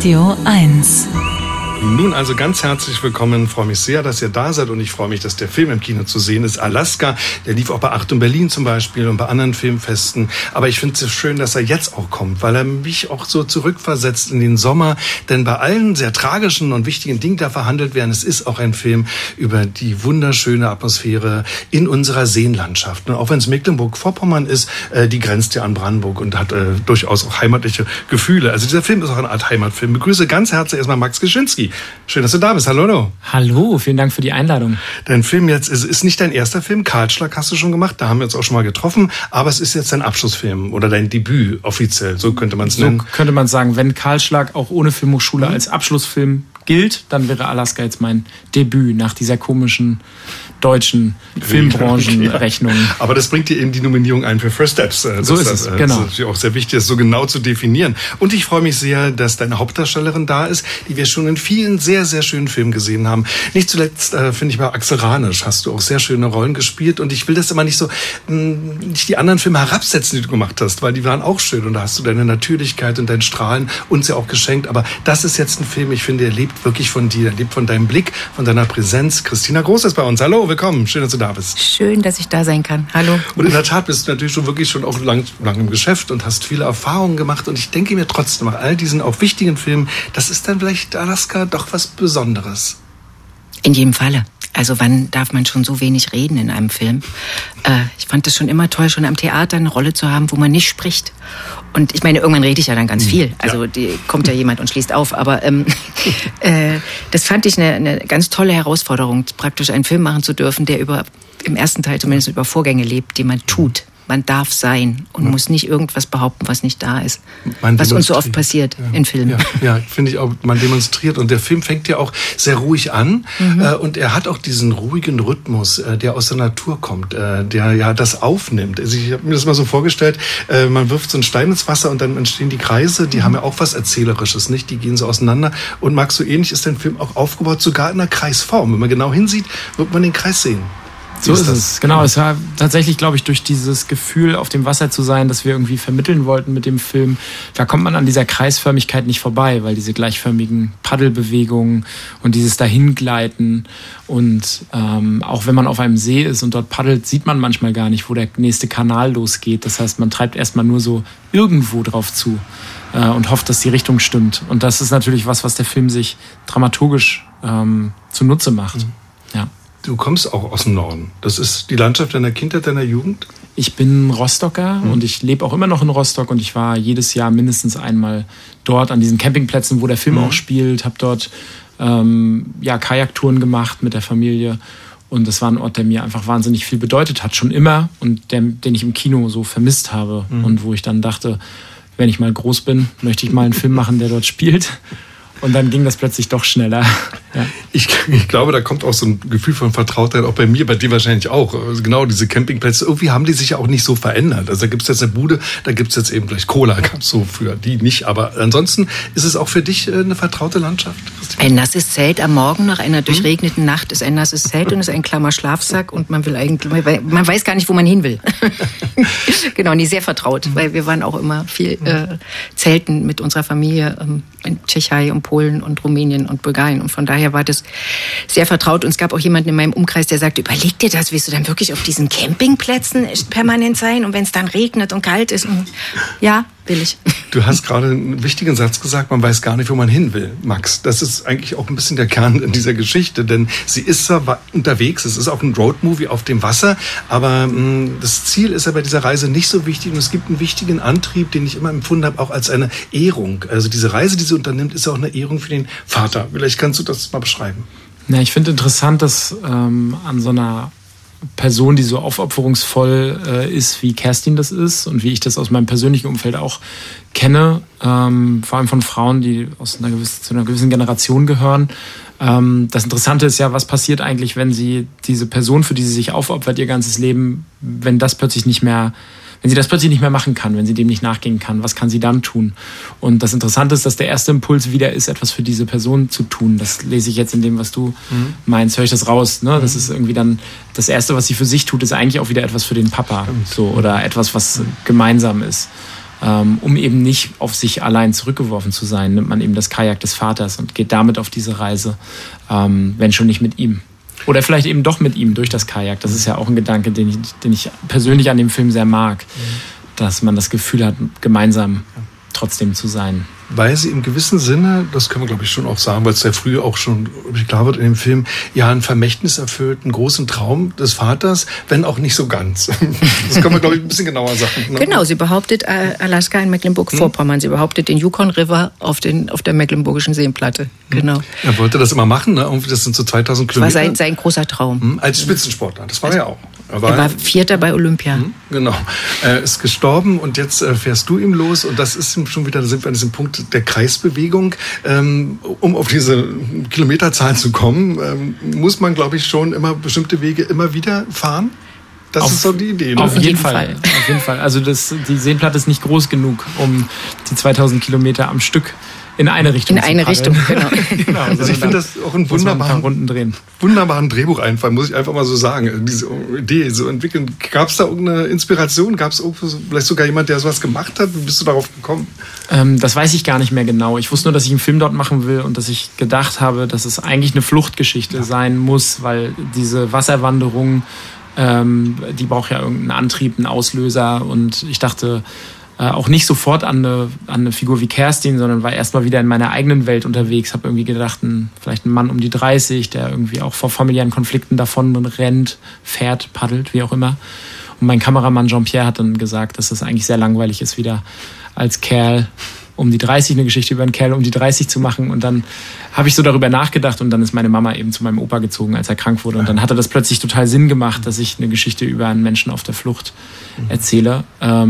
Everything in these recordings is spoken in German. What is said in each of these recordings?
Radio 1. Nun also ganz herzlich willkommen. Ich freue mich sehr, dass ihr da seid und ich freue mich, dass der Film im Kino zu sehen ist. Alaska, der lief auch bei Achtung Berlin zum Beispiel und bei anderen Filmfesten. Aber ich finde es schön, dass er jetzt auch kommt, weil er mich auch so zurückversetzt in den Sommer. Denn bei allen sehr tragischen und wichtigen Dingen, die da verhandelt werden, es ist auch ein Film über die wunderschöne Atmosphäre in unserer Seenlandschaft. Und auch wenn es Mecklenburg-Vorpommern ist, die grenzt ja an Brandenburg und hat durchaus auch heimatliche Gefühle. Also dieser Film ist auch eine Art Heimatfilm. Ich begrüße ganz herzlich erstmal Max Gischinski. Schön, dass du da bist. Hallo. Hallo, vielen Dank für die Einladung. Dein Film jetzt ist nicht dein erster Film. Kahlschlag hast du schon gemacht. Da haben wir uns auch schon mal getroffen. Aber es ist jetzt dein Abschlussfilm oder dein Debüt offiziell. So könnte man es nennen. So könnte man sagen. Wenn Kahlschlag auch ohne Filmhochschule als Abschlussfilm gilt, dann wäre Alaska jetzt mein Debüt nach dieser komischen deutschen Filmbranchenrechnung. Ja. Aber das bringt dir eben die Nominierung ein für First Steps. So ist es, genau. Das ist natürlich auch sehr wichtig, das so genau zu definieren. Und ich freue mich sehr, dass deine Hauptdarstellerin da ist, die wir schon in vielen sehr, sehr schönen Filmen gesehen haben. Nicht zuletzt, finde ich, bei Axel Ranisch hast du auch sehr schöne Rollen gespielt. Und ich will das immer nicht so, nicht die anderen Filme herabsetzen, die du gemacht hast, weil die waren auch schön. Und da hast du deine Natürlichkeit und dein Strahlen uns ja auch geschenkt. Aber das ist jetzt ein Film, ich finde, er lebt wirklich von dir, er lebt von deinem Blick, von deiner Präsenz. Christina Groß ist bei uns. Hallo, willkommen. Schön, dass du da bist. Schön, dass ich da sein kann. Hallo. Und in der Tat bist du natürlich schon auch lang im Geschäft und hast viele Erfahrungen gemacht. Und ich denke mir trotzdem, nach all diesen auch wichtigen Filmen, das ist dann vielleicht Alaska doch was Besonderes. In jedem Falle. Also wann darf man schon so wenig reden in einem Film? Ich fand es schon immer toll, schon am Theater eine Rolle zu haben, wo man nicht spricht. Und ich meine, irgendwann rede ich ja dann ganz viel. Also kommt ja jemand und schließt auf. Aber das fand ich eine ganz tolle Herausforderung, praktisch einen Film machen zu dürfen, der im ersten Teil zumindest über Vorgänge lebt, die man tut. Man darf sein und muss nicht irgendwas behaupten, was nicht da ist. Was uns so oft passiert in Filmen. Ja, finde ich auch, man demonstriert. Und der Film fängt ja auch sehr ruhig an. Und er hat auch diesen ruhigen Rhythmus, der aus der Natur kommt, der ja das aufnimmt. Also ich habe mir das mal so vorgestellt, man wirft so einen Stein ins Wasser und dann entstehen die Kreise, die haben ja auch was Erzählerisches, nicht? Die gehen so auseinander. Und Max, so ähnlich ist dein Film auch aufgebaut, sogar in einer Kreisform. Wenn man genau hinsieht, wird man den Kreis sehen. So ist es, genau. Es war tatsächlich, glaube ich, durch dieses Gefühl, auf dem Wasser zu sein, das wir irgendwie vermitteln wollten mit dem Film, da kommt man an dieser Kreisförmigkeit nicht vorbei, weil diese gleichförmigen Paddelbewegungen und dieses Dahingleiten und auch wenn man auf einem See ist und dort paddelt, sieht man manchmal gar nicht, wo der nächste Kanal losgeht. Das heißt, man treibt erstmal nur so irgendwo drauf zu und hofft, dass die Richtung stimmt. Und das ist natürlich was der Film sich dramaturgisch zunutze macht. Ja. Du kommst auch aus dem Norden. Das ist die Landschaft deiner Kindheit, deiner Jugend? Ich bin Rostocker und ich lebe auch immer noch in Rostock und ich war jedes Jahr mindestens einmal dort an diesen Campingplätzen, wo der Film auch spielt, habe dort Kajaktouren gemacht mit der Familie und das war ein Ort, der mir einfach wahnsinnig viel bedeutet hat, schon immer und den ich im Kino so vermisst habe und wo ich dann dachte, wenn ich mal groß bin, möchte ich mal einen Film machen, der dort spielt. Und dann ging das plötzlich doch schneller. Ja. Ich glaube, da kommt auch so ein Gefühl von Vertrautheit, auch bei mir, bei dir wahrscheinlich auch. Also genau, diese Campingplätze, irgendwie haben die sich ja auch nicht so verändert. Also da gibt es jetzt eine Bude, da gibt es jetzt eben gleich Cola, gab es so für die nicht. Aber ansonsten ist es auch für dich eine vertraute Landschaft? Ein nasses Zelt am Morgen nach einer durchregneten Nacht ist ein nasses Zelt und ist ein klammer Schlafsack und man weiß gar nicht, wo man hin will. Genau, sehr vertraut, weil wir waren auch immer viel zelten mit unserer Familie in Tschechei und Polen und Rumänien und Bulgarien. Und von daher war das sehr vertraut. Und es gab auch jemanden in meinem Umkreis, der sagte, überleg dir das, willst du dann wirklich auf diesen Campingplätzen permanent sein? Und wenn es dann regnet und kalt ist? Und ja, will ich. Du hast gerade einen wichtigen Satz gesagt, man weiß gar nicht, wo man hin will, Max. Das ist eigentlich auch ein bisschen der Kern in dieser Geschichte, denn sie ist zwar unterwegs, es ist auch ein Roadmovie auf dem Wasser, aber das Ziel ist ja bei dieser Reise nicht so wichtig und es gibt einen wichtigen Antrieb, den ich immer empfunden habe, auch als eine Ehrung. Also diese Reise, die sie unternimmt, ist auch eine Ehrung für den Vater. Vielleicht kannst du das mal beschreiben. Na, ich finde interessant, dass an so einer Person, die so aufopferungsvoll ist, wie Kerstin das ist und wie ich das aus meinem persönlichen Umfeld auch kenne, vor allem von Frauen, die zu einer gewissen Generation gehören. Das Interessante ist ja, was passiert eigentlich, wenn sie diese Person, für die sie sich aufopfert, ihr ganzes Leben, wenn sie das plötzlich nicht mehr machen kann, wenn sie dem nicht nachgehen kann, was kann sie dann tun? Und das Interessante ist, dass der erste Impuls wieder ist, etwas für diese Person zu tun. Das lese ich jetzt in dem, was du meinst, höre ich das raus. Ne? Das ist irgendwie dann, das Erste, was sie für sich tut, ist eigentlich auch wieder etwas für den Papa. So, oder etwas, was gemeinsam ist. um eben nicht auf sich allein zurückgeworfen zu sein, nimmt man eben das Kajak des Vaters und geht damit auf diese Reise, wenn schon nicht mit ihm. Oder vielleicht eben doch mit ihm durch das Kajak. Das ist ja auch ein Gedanke, den ich persönlich an dem Film sehr mag, dass man das Gefühl hat, gemeinsam trotzdem zu sein. Weil sie im gewissen Sinne, das können wir glaube ich schon auch sagen, weil es sehr früh auch schon klar wird in dem Film, ja ein Vermächtnis erfüllt, einen großen Traum des Vaters, wenn auch nicht so ganz. Das kann man glaube ich ein bisschen genauer sagen. Ne? Genau, sie behauptet Alaska in Mecklenburg-Vorpommern, sie behauptet den Yukon River auf der Mecklenburgischen Seenplatte. Genau. Er wollte das immer machen, ne? Das sind so 2000 Kilometer. Das war sein großer Traum. Als Spitzensportler, das war er ja auch. Er war Vierter bei Olympia. Genau. Er ist gestorben und jetzt fährst du ihm los und das ist schon wieder, da sind wir an diesem Punkt der Kreisbewegung. Um auf diese Kilometerzahl zu kommen, muss man, glaube ich, schon immer bestimmte Wege immer wieder fahren. Das ist so die Idee. Ne? Auf jeden Fall. Auf jeden Fall. Also die Seenplatte ist nicht groß genug, um die 2000 Kilometer am Stück in eine Richtung zu Richtung, genau. Genau, also ich finde das auch einen wunderbaren Drehbucheinfall, muss ich einfach mal so sagen. Diese Idee so entwickeln. Gab es da irgendeine Inspiration? Gab es vielleicht sogar jemand, der sowas gemacht hat? Wie bist du darauf gekommen? Das weiß ich gar nicht mehr genau. Ich wusste nur, dass ich einen Film dort machen will und dass ich gedacht habe, dass es eigentlich eine Fluchtgeschichte sein muss, weil diese Wasserwanderung, die braucht ja irgendeinen Antrieb, einen Auslöser und ich dachte auch nicht sofort an eine Figur wie Kerstin, sondern war erstmal wieder in meiner eigenen Welt unterwegs. Habe irgendwie gedacht, vielleicht ein Mann um die 30, der irgendwie auch vor familiären Konflikten davon rennt, fährt, paddelt, wie auch immer. Und mein Kameramann Jean-Pierre hat dann gesagt, dass das eigentlich sehr langweilig ist, wieder als Kerl um die 30 eine Geschichte über einen Kerl um die 30 zu machen. Und dann habe ich so darüber nachgedacht und dann ist meine Mama eben zu meinem Opa gezogen, als er krank wurde. Und dann hatte das plötzlich total Sinn gemacht, dass ich eine Geschichte über einen Menschen auf der Flucht erzähle.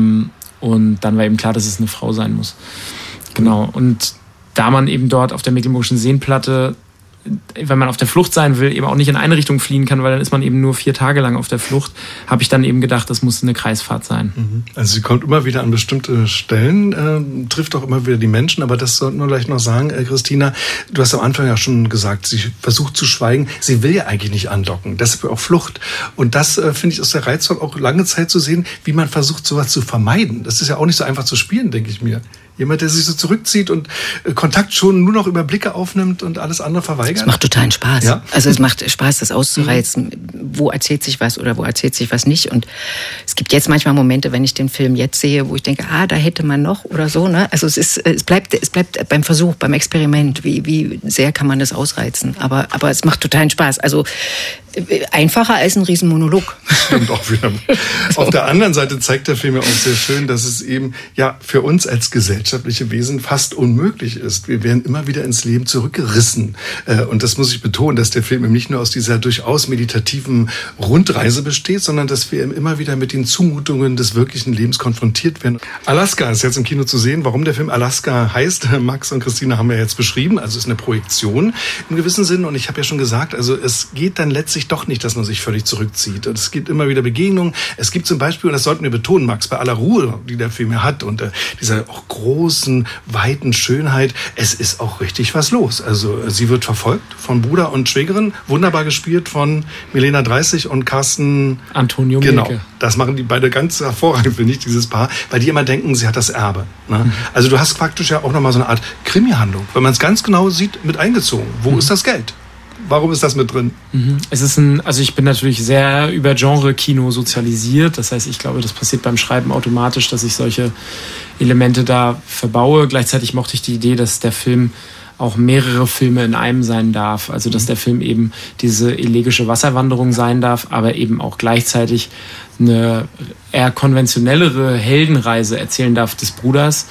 Und dann war eben klar, dass es eine Frau sein muss. Genau. Und da man eben dort auf der Mecklenburgischen Seenplatte, wenn man auf der Flucht sein will, eben auch nicht in eine Richtung fliehen kann, weil dann ist man eben nur 4 Tage lang auf der Flucht, habe ich dann eben gedacht, das muss eine Kreisfahrt sein. Also sie kommt immer wieder an bestimmte Stellen, trifft auch immer wieder die Menschen, aber das sollten wir gleich noch sagen, Christina, du hast am Anfang ja schon gesagt, sie versucht zu schweigen, sie will ja eigentlich nicht andocken, deshalb auch Flucht. Und das finde ich ist der reizvoll, auch lange Zeit zu sehen, wie man versucht, sowas zu vermeiden. Das ist ja auch nicht so einfach zu spielen, denke ich mir. Jemand, der sich so zurückzieht und Kontakt schon nur noch über Blicke aufnimmt und alles andere verweigert. Es macht totalen Spaß. Ja? Also es macht Spaß, das auszureizen. Wo erzählt sich was oder wo erzählt sich was nicht. Und es gibt jetzt manchmal Momente, wenn ich den Film jetzt sehe, wo ich denke, da hätte man noch oder so. Ne? Also es bleibt beim Versuch, beim Experiment. Wie sehr kann man das ausreizen? Aber es macht totalen Spaß. Also einfacher als ein Riesenmonolog. Stimmt auch wieder. Auf der anderen Seite zeigt der Film ja auch sehr schön, dass es eben ja für uns als gesellschaftliche Wesen fast unmöglich ist. Wir werden immer wieder ins Leben zurückgerissen. Und das muss ich betonen, dass der Film eben nicht nur aus dieser durchaus meditativen Rundreise besteht, sondern dass wir immer wieder mit den Zumutungen des wirklichen Lebens konfrontiert werden. Alaska ist jetzt im Kino zu sehen. Warum der Film Alaska heißt, Max und Christina haben ja jetzt beschrieben. Also es ist eine Projektion im gewissen Sinn. Und ich habe ja schon gesagt, also es geht dann letztlich doch nicht, dass man sich völlig zurückzieht. Und es gibt immer wieder Begegnungen. Es gibt zum Beispiel, und das sollten wir betonen, Max, bei aller Ruhe, die der Film ja hat und dieser auch großen, weiten Schönheit, es ist auch richtig was los. Also sie wird verfolgt von Bruder und Schwägerin, wunderbar gespielt von Milena Dreissig und Carsten Antonio Genau, Mielke. das machen die beide ganz hervorragend, finde ich, dieses Paar, weil die immer denken, sie hat das Erbe. Ne? Also du hast praktisch ja auch nochmal so eine Art Krimi-Handlung, wenn man es ganz genau sieht, mit eingezogen. Wo ist das Geld? Warum ist das mit drin? Es ist also ich bin natürlich sehr über Genre-Kino sozialisiert. Das heißt, ich glaube, das passiert beim Schreiben automatisch, dass ich solche Elemente da verbaue. Gleichzeitig mochte ich die Idee, dass der Film auch mehrere Filme in einem sein darf. Also, dass der Film eben diese elegische Wasserwanderung sein darf, aber eben auch gleichzeitig eine eher konventionellere Heldenreise erzählen darf des Bruders,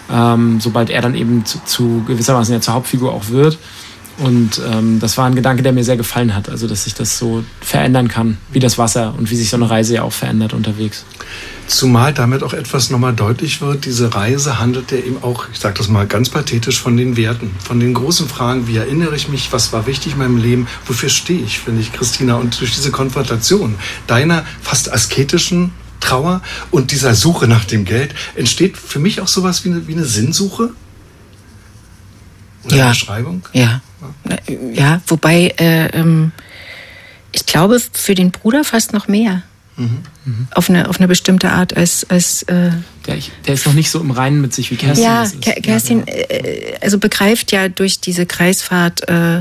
sobald er dann eben zu gewissermaßen ja zur Hauptfigur auch wird. Und das war ein Gedanke, der mir sehr gefallen hat. Also, dass sich das so verändern kann, wie das Wasser und wie sich so eine Reise ja auch verändert unterwegs. Zumal damit auch etwas nochmal deutlich wird, diese Reise handelt ja eben auch, ich sage das mal ganz pathetisch, von den Werten, von den großen Fragen, wie erinnere ich mich, was war wichtig in meinem Leben, wofür stehe ich, finde ich, Christina. Und durch diese Konfrontation deiner fast asketischen Trauer und dieser Suche nach dem Geld entsteht für mich auch sowas wie eine Sinnsuche? Oder ja. Beschreibung? Ja, wobei ich glaube, für den Bruder fast noch mehr. Auf eine bestimmte Art als der ist noch nicht so im Reinen mit sich wie Kerstin. Ja, Kerstin also begreift ja durch diese Kreisfahrt,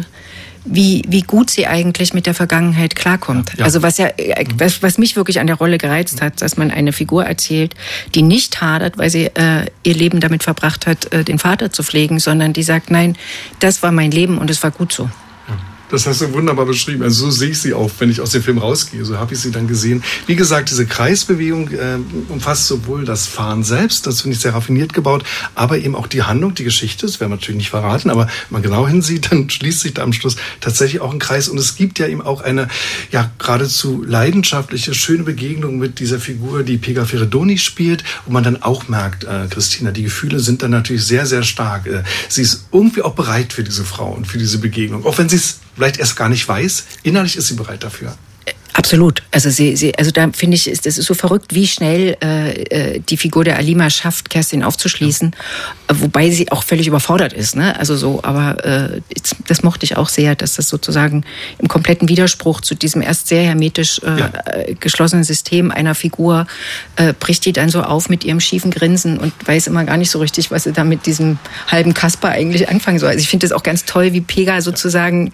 wie gut sie eigentlich mit der Vergangenheit klarkommt. Ja. Also was mich wirklich an der Rolle gereizt hat, dass man eine Figur erzählt, die nicht hadert, weil sie ihr Leben damit verbracht hat, den Vater zu pflegen, sondern die sagt, nein, das war mein Leben und es war gut so. Das hast du wunderbar beschrieben. Also so sehe ich sie auch, wenn ich aus dem Film rausgehe. So habe ich sie dann gesehen. Wie gesagt, diese Kreisbewegung umfasst sowohl das Fahren selbst, das finde ich sehr raffiniert gebaut, aber eben auch die Handlung, die Geschichte. Das werden wir natürlich nicht verraten, aber wenn man genau hinsieht, dann schließt sich da am Schluss tatsächlich auch ein Kreis. Und es gibt ja eben auch eine geradezu leidenschaftliche, schöne Begegnung mit dieser Figur, die Pega Ferredoni spielt, wo man dann auch merkt, Christina, die Gefühle sind dann natürlich sehr, sehr stark. Sie ist irgendwie auch bereit für diese Frau und für diese Begegnung, auch wenn sie es vielleicht erst gar nicht weiß. Innerlich ist sie bereit dafür. Absolut. Also also da finde ich, das ist so verrückt, wie schnell die Figur der Alima schafft, Kerstin aufzuschließen, wobei sie auch völlig überfordert ist. Ne? Also so, aber das mochte ich auch sehr, dass das sozusagen im kompletten Widerspruch zu diesem erst sehr hermetisch geschlossenen System einer Figur bricht die dann so auf mit ihrem schiefen Grinsen und weiß immer gar nicht so richtig, was sie da mit diesem halben Kasper eigentlich anfangen soll. Also ich finde das auch ganz toll, wie Pega sozusagen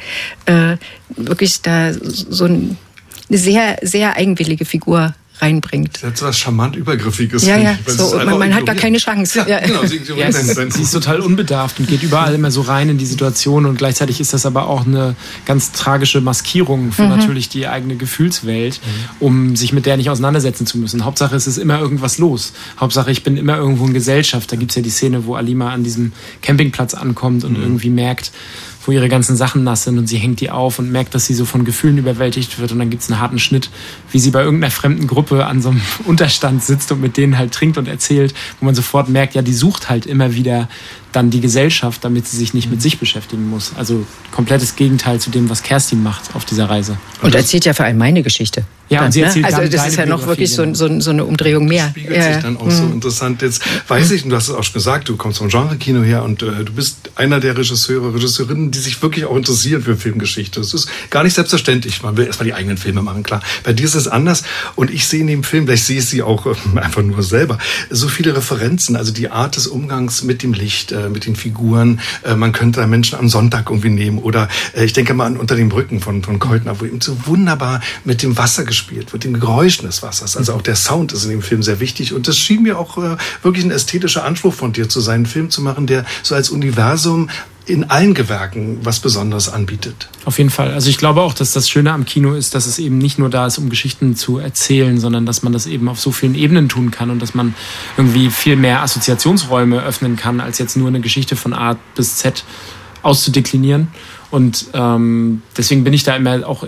wirklich da so eine sehr, sehr eigenwillige Figur reinbringt. Das hat so was charmant Übergriffiges. Ja, so, man hat gar keine Chance. Ja, genau. Sie ist total unbedarft und geht überall immer so rein in die Situation und gleichzeitig ist das aber auch eine ganz tragische Maskierung für natürlich die eigene Gefühlswelt, um sich mit der nicht auseinandersetzen zu müssen. Hauptsache es ist immer irgendwas los. Hauptsache ich bin immer irgendwo in Gesellschaft. Da gibt es ja die Szene, wo Alima an diesem Campingplatz ankommt und irgendwie merkt, wo ihre ganzen Sachen nass sind und sie hängt die auf und merkt, dass sie so von Gefühlen überwältigt wird und dann gibt's einen harten Schnitt, wie sie bei irgendeiner fremden Gruppe an so einem Unterstand sitzt und mit denen halt trinkt und erzählt, wo man sofort merkt, ja, die sucht halt immer wieder dann die Gesellschaft, damit sie sich nicht mit sich beschäftigen muss. Also komplettes Gegenteil zu dem, was Kerstin macht auf dieser Reise. Und erzählt ja vor allem meine Geschichte. Ja, und sie erzählt also das ist ja noch wirklich so eine Umdrehung mehr. Das spiegelt sich dann auch so interessant. Jetzt weiß ich, und du hast es auch schon gesagt, du kommst vom Genre-Kino her und du bist einer der Regisseurinnen, die sich wirklich auch interessieren für Filmgeschichte. Das ist gar nicht selbstverständlich. Man will erstmal die eigenen Filme machen, klar. Bei dir ist es anders. Und ich sehe in dem Film, vielleicht sehe ich sie auch einfach nur selber, so viele Referenzen. Also die Art des Umgangs mit dem Licht, mit den Figuren. Man könnte Menschen am Sonntag irgendwie nehmen. Oder ich denke mal an Unter den Brücken von Keutner, wo eben so wunderbar mit dem Wasser gespielt wird, den Geräuschen des Wassers. Also auch der Sound ist in dem Film sehr wichtig. Und das schien mir auch wirklich ein ästhetischer Anspruch von dir zu sein, einen Film zu machen, der so als Universum in allen Gewerken was Besonderes anbietet. Auf jeden Fall. Also ich glaube auch, dass das Schöne am Kino ist, dass es eben nicht nur da ist, um Geschichten zu erzählen, sondern dass man das eben auf so vielen Ebenen tun kann und dass man irgendwie viel mehr Assoziationsräume öffnen kann, als jetzt nur eine Geschichte von A bis Z auszudeklinieren. Und deswegen bin ich da immer auch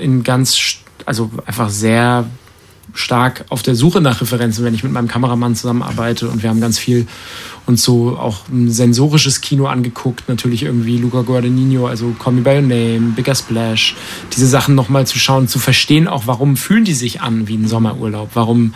einfach sehr stark auf der Suche nach Referenzen, wenn ich mit meinem Kameramann zusammenarbeite, und wir haben ganz viel uns so auch ein sensorisches Kino angeguckt, natürlich irgendwie Luca Guadagnino, also Call Me By Your Name, Bigger Splash, diese Sachen nochmal zu schauen, zu verstehen auch, warum fühlen die sich an wie ein Sommerurlaub, warum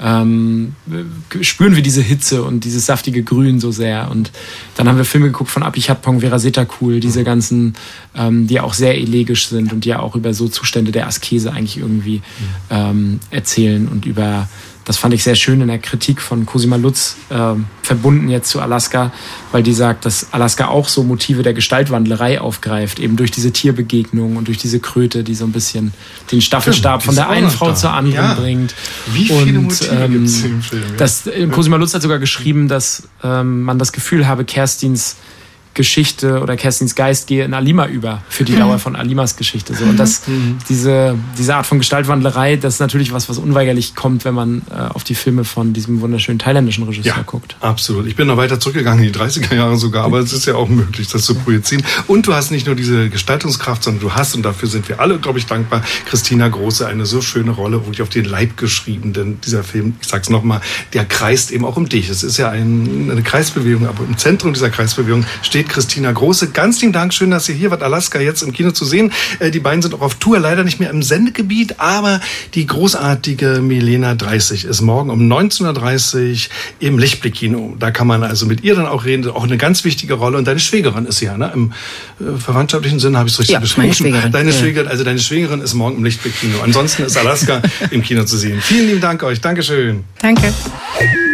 spüren wir diese Hitze und dieses saftige Grün so sehr. Und dann haben wir Filme geguckt von Apichatpong, Vera Zetakul, diese ganzen, die ja auch sehr elegisch sind und die ja auch über so Zustände der Askese eigentlich irgendwie erzählen und über, das fand ich sehr schön in der Kritik von Cosima Lutz, verbunden jetzt zu Alaska, weil die sagt, dass Alaska auch so Motive der Gestaltwandlerei aufgreift, eben durch diese Tierbegegnung und durch diese Kröte, die so ein bisschen den Staffelstab von der einen Frau zur anderen bringt. Wie viele Motive gibt es im Film? Cosima Lutz hat sogar geschrieben, dass man das Gefühl habe, Kerstins Geschichte oder Kerstins Geist gehe in Alima über, für die Dauer von Alimas Geschichte. So. Und diese Art von Gestaltwandlerei, das ist natürlich was unweigerlich kommt, wenn man auf die Filme von diesem wunderschönen thailändischen Regisseur guckt. Absolut. Ich bin noch weiter zurückgegangen in die 30er Jahre sogar, aber es ist ja auch möglich, das zu projizieren. Und du hast nicht nur diese Gestaltungskraft, sondern du hast, und dafür sind wir alle, glaube ich, dankbar, Christina Große, eine so schöne Rolle, wirklich auf den Leib geschrieben, denn dieser Film, ich sag's nochmal, der kreist eben auch um dich. Es ist ja eine Kreisbewegung, aber im Zentrum dieser Kreisbewegung steht Christina Große. Ganz lieben Dank, schön, dass ihr hier wart. Alaska jetzt im Kino zu sehen. Die beiden sind auch auf Tour, leider nicht mehr im Sendegebiet, aber die großartige Milena Dreissig ist morgen um 19:30 Uhr im Lichtblick-Kino. Da kann man also mit ihr dann auch reden, auch eine ganz wichtige Rolle. Und deine Schwägerin ist sie ja, ne? Im verwandtschaftlichen Sinne habe ich es richtig beschrieben. Meine Schwägerin. Deine Schwägerin ist morgen im Lichtblick-Kino. Ansonsten ist Alaska im Kino zu sehen. Vielen lieben Dank euch. Dankeschön. Danke.